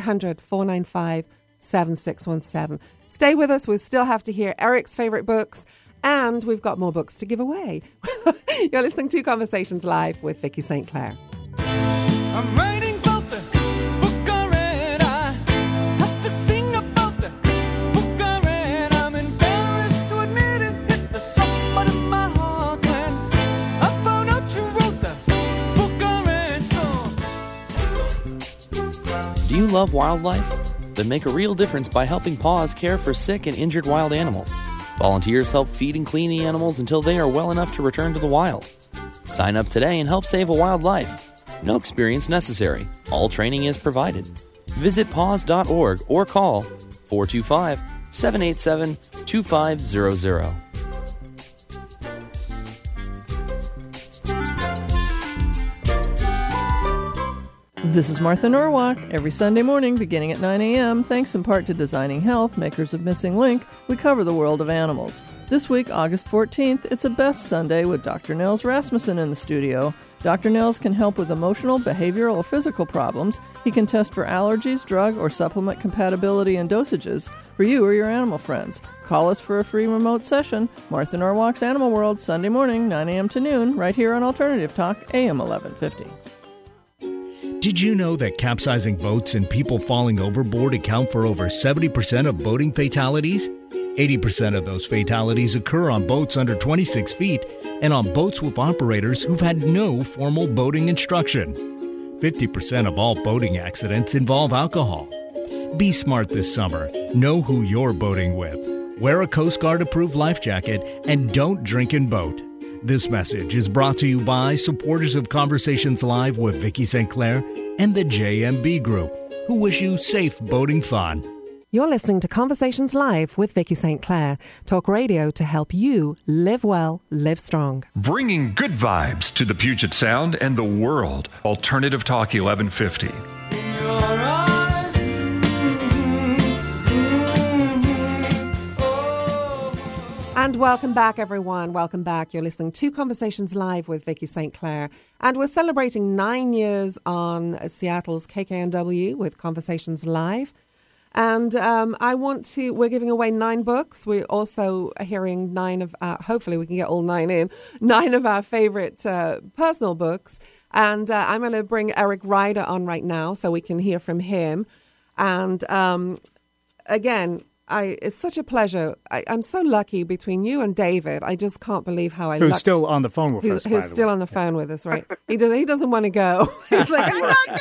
800-495-7617. Stay with us. We still have to hear Eric's favorite books. And we've got more books to give away. You're listening to Conversations Live with Vicky St. Clair. I'm writing about the book I read. I have to sing about the book I read. I'm embarrassed to admit it. Hit the soft spot in my heart when I found out you wrote the book I read. Do you love wildlife? Then make a real difference by helping PAWS care for sick and injured wild animals. Volunteers help feed and clean the animals until they are well enough to return to the wild. Sign up today and help save a wildlife. No experience necessary. All training is provided. Visit paws.org or call 425-787-2500. This is Martha Norwalk. Every Sunday morning, beginning at 9 a.m., thanks in part to Designing Health, makers of Missing Link, we cover the world of animals. This week, August 14th, it's a Best Sunday with Dr. Nels Rasmussen in the studio. Dr. Nels can help with emotional, behavioral, or physical problems. He can test for allergies, drug, or supplement compatibility and dosages for you or your animal friends. Call us for a free remote session. Martha Norwalk's Animal World, Sunday morning, 9 a.m. to noon, right here on Alternative Talk, AM 1150. Did you know that capsizing boats and people falling overboard account for over 70% of boating fatalities? 80% of those fatalities occur on boats under 26 feet and on boats with operators who've had no formal boating instruction. 50% of all boating accidents involve alcohol. Be smart this summer. Know who you're boating with. Wear a Coast Guard-approved life jacket and don't drink and boat. This message is brought to you by supporters of Conversations Live with Vicky St. Clair and the JMB Group, who wish you safe boating fun. You're listening to Conversations Live with Vicky St. Clair. Talk radio to help you live well, live strong. Bringing good vibes to the Puget Sound and the world. Alternative Talk 1150. And welcome back, everyone. Welcome back. You're listening to Conversations Live with Vicky St. Clair. And we're celebrating 9 years on Seattle's KKNW with Conversations Live. And we're giving away 9 books. We're also hearing 9 of hopefully we can get all 9 in, 9 of our favorite personal books. And I'm going to bring Eric Ryder on right now so we can hear from him. And again, it's such a pleasure. I'm so lucky between you and David. I just can't believe how I... Who's still on the phone with us, by the way. Who's still on the phone with us, right? He doesn't want to go. He's like, I'm not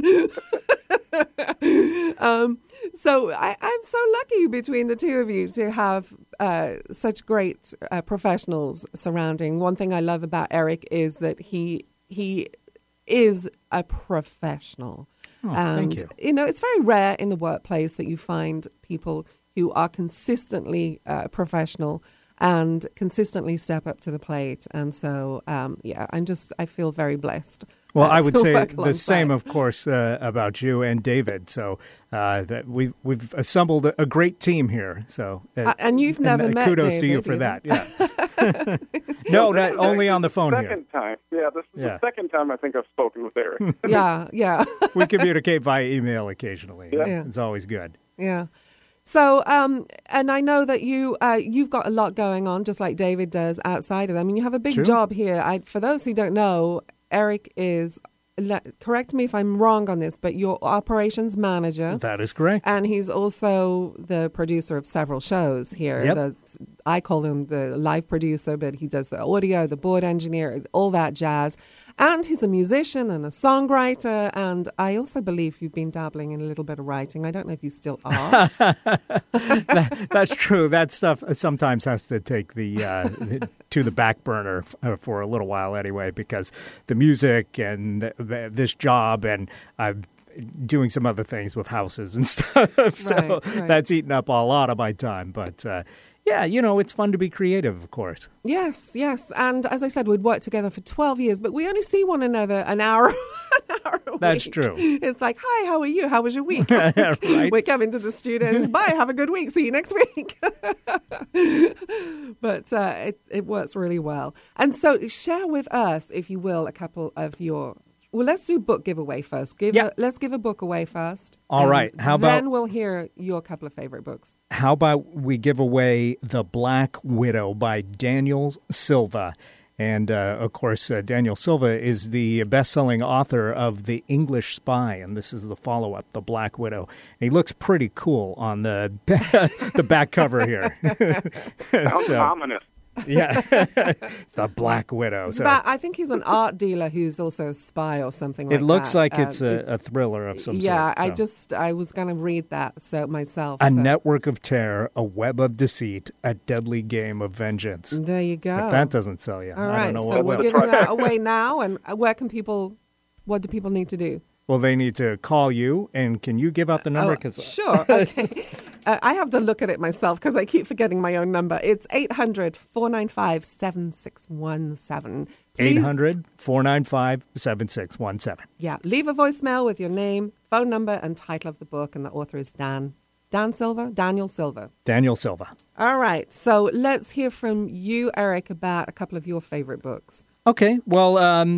going. So I'm so lucky between the two of you to have such great professionals surrounding. One thing I love about Eric is that he is a professional. Oh, and, thank you. It's very rare in the workplace that you find people who are consistently professional and consistently step up to the plate. And so, I feel very blessed. Well, I would say work the same, alongside. of course, about you and David. So that we've assembled a great team here. So and you've never met kudos David, to you for either. that. Yeah. No, not only on the phone here. Second time. Yeah, this is Yeah. the second time I think I've spoken with Eric. Yeah. We communicate via email occasionally. Yeah. It's always good. Yeah. So, and I know that you've got a lot going on, just like David does outside of them. I mean, you have a big True. job here. For those who don't know, Eric is, correct me if I'm wrong on this, but your operations manager. That is correct. And he's also the producer of several shows here. Yep. I call him the live producer, but he does the audio, the board engineer, all that jazz. And he's a musician and a songwriter. And I also believe you've been dabbling in a little bit of writing. I don't know if you still are. That's true. That stuff sometimes has to take the to the back burner for a little while anyway, because the music and this job and doing some other things with houses and stuff. So Right. that's eaten up a lot of my time. But yeah, it's fun to be creative, of course. Yes. And as I said, we'd worked together for 12 years, but we only see one another an hour a That's week. true. It's like, hi, how are you? How was your week? Right. We're coming to the students. Bye, have a good week. See you next week. But it works really well. And so share with us, if you will, a couple of your... Well, let's do book giveaway first. Let's give a book away first. All right. How about... Then we'll hear your couple of favorite books. How about we give away The Black Widow by Daniel Silva? And, of course, Daniel Silva is the best-selling author of The English Spy, and this is the follow-up, The Black Widow. And he looks pretty cool on the the back cover here. Sounds ominous. Yeah, it's The Black Widow. So I think he's an art dealer who's also a spy or something like that. it looks like it's a thriller of some Yeah, sort. I was going to read that myself. A network of terror, a web of deceit, a deadly game of vengeance. There you go. If that doesn't sell you, All I right, don't know so what we're will. giving that away now. And what do people need to do? Well, they need to call you, and can you give out the number? Sure. Okay. I have to look at it myself because I keep forgetting my own number. It's 800-495-7617. 800-495-7617. Yeah, leave a voicemail with your name, phone number, and title of the book, and the author is Daniel Silva. Daniel Silva. All right, so let's hear from you, Eric, about a couple of your favorite books. Okay, well,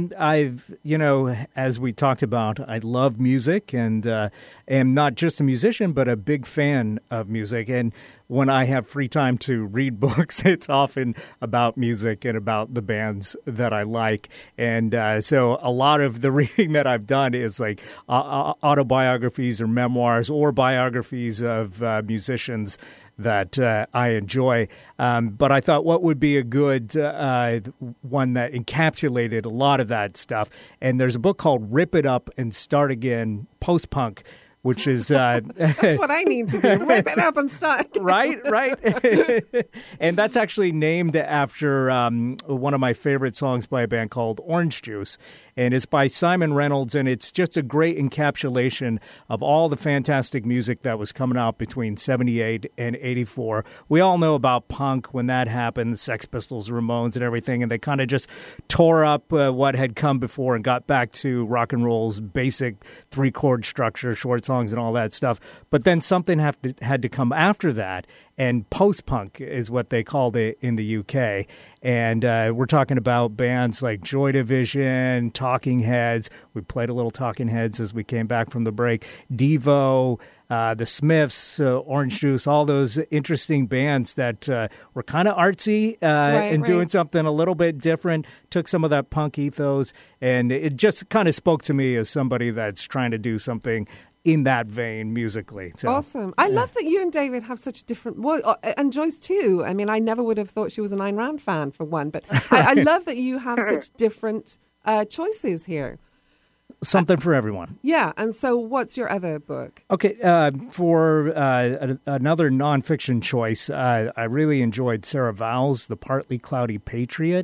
as we talked about, I love music and am not just a musician, but a big fan of music. And when I have free time to read books, it's often about music and about the bands that I like. And so a lot of the reading that I've done is like autobiographies or memoirs or biographies of musicians that I enjoy. But I thought what would be a good one that encapsulated a lot of that stuff. And there's a book called Rip It Up and Start Again, Post-Punk, which is... That's what I need to do. Rip it up and start. Right. And that's actually named after one of my favorite songs by a band called Orange Juice. And it's by Simon Reynolds, and it's just a great encapsulation of all the fantastic music that was coming out between 78 and 84. We all know about punk when that happened, the Sex Pistols, Ramones, and everything, and they kind of just tore up what had come before and got back to rock and roll's basic three-chord structure, short songs, and all that stuff. But then something had to come after that, and post-punk is what they called it in the UK. And we're talking about bands like Joy Division, Talking Heads. We played a little Talking Heads as we came back from the break. Devo, the Smiths, Orange Juice, all those interesting bands that were kind of artsy and doing something a little bit different, took some of that punk ethos, and it just kind of spoke to me as somebody that's trying to do something in that vein musically. So, awesome. I love that you and David have such different... Well, and Joyce too. I mean, I never would have thought she was an Ayn Rand fan for one, but I love that you have such different choices here. Something for everyone. Yeah, and so what's your other book? Okay, for another nonfiction choice, I really enjoyed Sarah Vowell's The Partly Cloudy Patriot.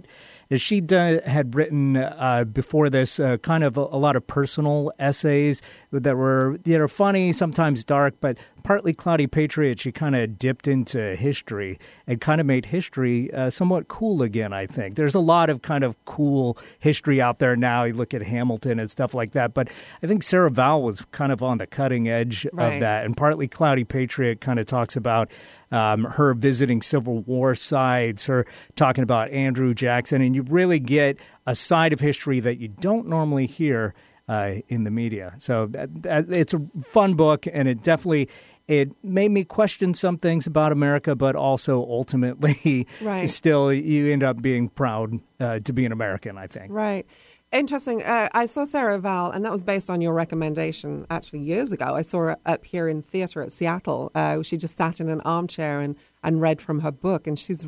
She had written before this kind of a lot of personal essays that were funny, sometimes dark, but Partly Cloudy Patriot, she kind of dipped into history and kind of made history somewhat cool again, I think. There's a lot of kind of cool history out there now. You look at Hamilton and stuff like that, but I think Sarah Vowell was kind of on the cutting edge of that. And Partly Cloudy Patriot kind of talks about her visiting Civil War sites, her talking about Andrew Jackson, and you really get a side of history that you don't normally hear in the media. So it's a fun book, and it made me question some things about America, but also ultimately still you end up being proud to be an American, I think. Right. Interesting. I saw Sarah Vowell, and that was based on your recommendation actually years ago. I saw her up here in theatre at Seattle. She just sat in an armchair and read from her book, and she's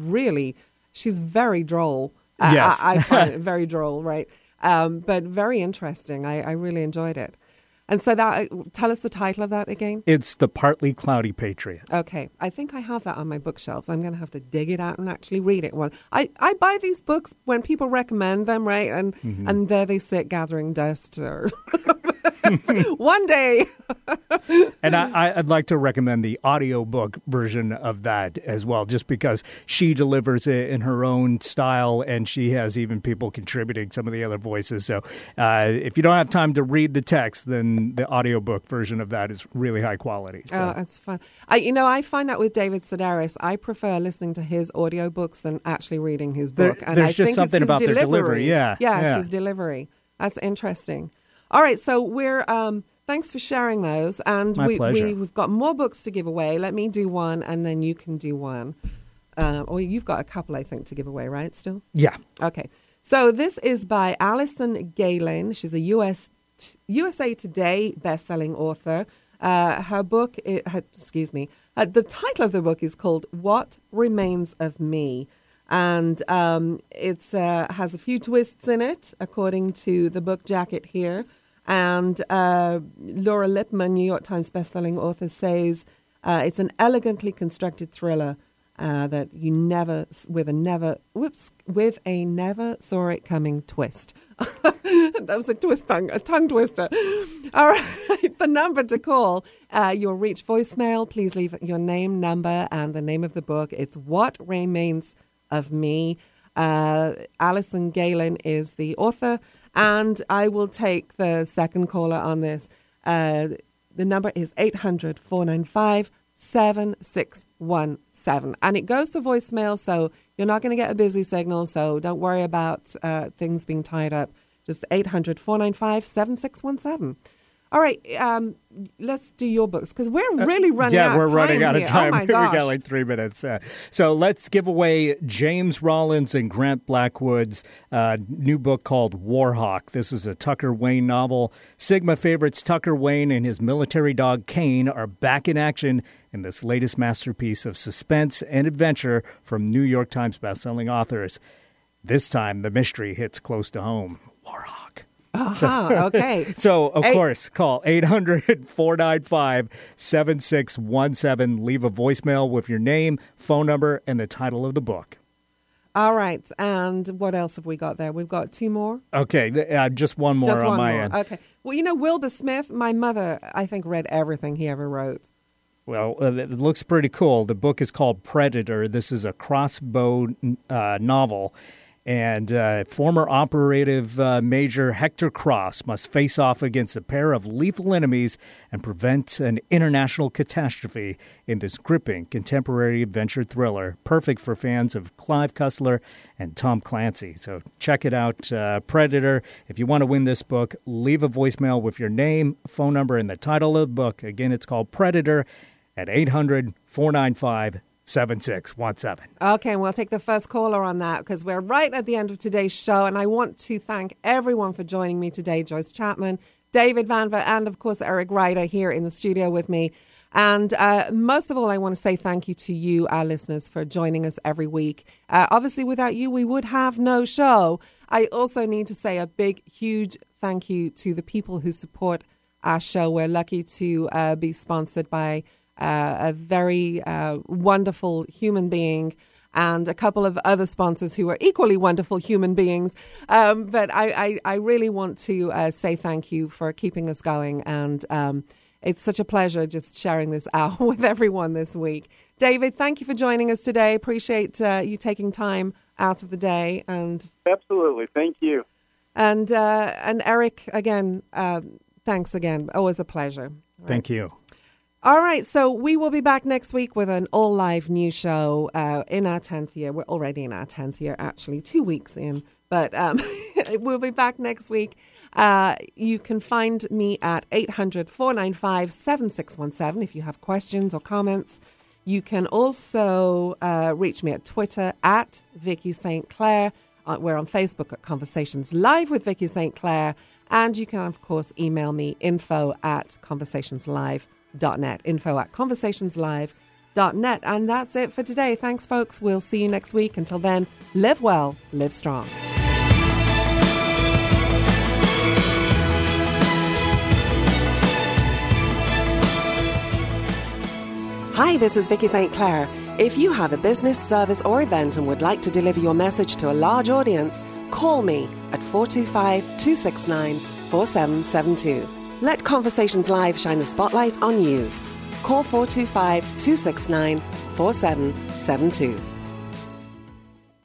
very droll. Yes. I find it very droll, right? But very interesting. I really enjoyed it. And so tell us the title of that again. It's The Partly Cloudy Patriot. Okay. I think I have that on my bookshelves. I'm going to have to dig it out and actually read it. I buy these books when people recommend them, right? And there they sit gathering dust or one day. And I'd like to recommend the audiobook version of that as well, just because she delivers it in her own style, and she has even people contributing some of the other voices. So if you don't have time to read the text, then the audiobook version of that is really high quality. So. Oh, that's fun. I find that with David Sedaris, I prefer listening to his audiobooks than actually reading his book. There's just something about their delivery. Yeah, it's his delivery. That's interesting. All right, so we're thanks for sharing those, and My pleasure. We've got more books to give away. Let me do one, and then you can do one. Or you've got a couple, I think, to give away, right? Still, yeah. Okay, so this is by Allison Galen. She's a USA Today best-selling author. Her book, the title of the book is called "What Remains of Me." And it has a few twists in it, according to the book jacket here. And Laura Lippman, New York Times bestselling author, says it's an elegantly constructed thriller that you never saw it coming twist. That was a tongue twister. All right, the number to call, you'll reach voicemail. Please leave your name, number, and the name of the book. It's What Remains of Me. Allison Galen is the author, and I will take the second caller on this. The number is 800-495-7617, and it goes to voicemail, so you're not going to get a busy signal, so don't worry about things being tied up. Just 800-495-7617. All right, let's do your books, because we're really running out of time. Yeah, we're running out of time. Oh my gosh. We got like 3 minutes. So let's give away James Rollins and Grant Blackwood's new book called Warhawk. This is a Tucker Wayne novel. Sigma favorites Tucker Wayne and his military dog Kane are back in action in this latest masterpiece of suspense and adventure from New York Times bestselling authors. This time, the mystery hits close to home. Warhawk. Okay. So, of course, call 800-495-7617. Leave a voicemail with your name, phone number, and the title of the book. All right. And what else have we got there? We've got 2 more? Okay. Just one more on my end. Okay. Well, Wilbur Smith, my mother, I think, read everything he ever wrote. Well, it looks pretty cool. The book is called Predator. This is a crossbow novel. And former operative Major Hector Cross must face off against a pair of lethal enemies and prevent an international catastrophe in this gripping contemporary adventure thriller, perfect for fans of Clive Cussler and Tom Clancy. So check it out, Predator. If you want to win this book, leave a voicemail with your name, phone number, and the title of the book. Again, it's called Predator at 800-495-7617. Okay, and we'll take the first caller on that, because we're right at the end of today's show, and I want to thank everyone for joining me today. Joyce Chapman, David Vanver, and of course Eric Ryder here in the studio with me. And most of all, I want to say thank you to you, our listeners, for joining us every week. Obviously, without you, we would have no show. I also need to say a big, huge thank you to the people who support our show. We're lucky to be sponsored by a very wonderful human being and a couple of other sponsors who are equally wonderful human beings. But I really want to say thank you for keeping us going. And it's such a pleasure just sharing this hour with everyone this week. David, thank you for joining us today. Appreciate you taking time out of the day. And absolutely. Thank you. And Eric, again, thanks again. Always a pleasure. Right. Thank you. All right, so we will be back next week with an all-live news show in our 10th year. We're already in our 10th year, actually, 2 weeks in. But we'll be back next week. You can find me at 800-495-7617 if you have questions or comments. You can also reach me at Twitter at Vicky St. Clair. We're on Facebook at Conversations Live with Vicky St. Clair. And you can, of course, email me info@conversationslive.net. info@conversationslive.net. And that's it for today. Thanks, folks. We'll see you next week. Until then, live well, live strong. Hi, this is Vicky St. Clair. If you have a business, service or event and would like to deliver your message to a large audience, call me at 425-269-4772. Let Conversations Live shine the spotlight on you. Call 425-269-4772.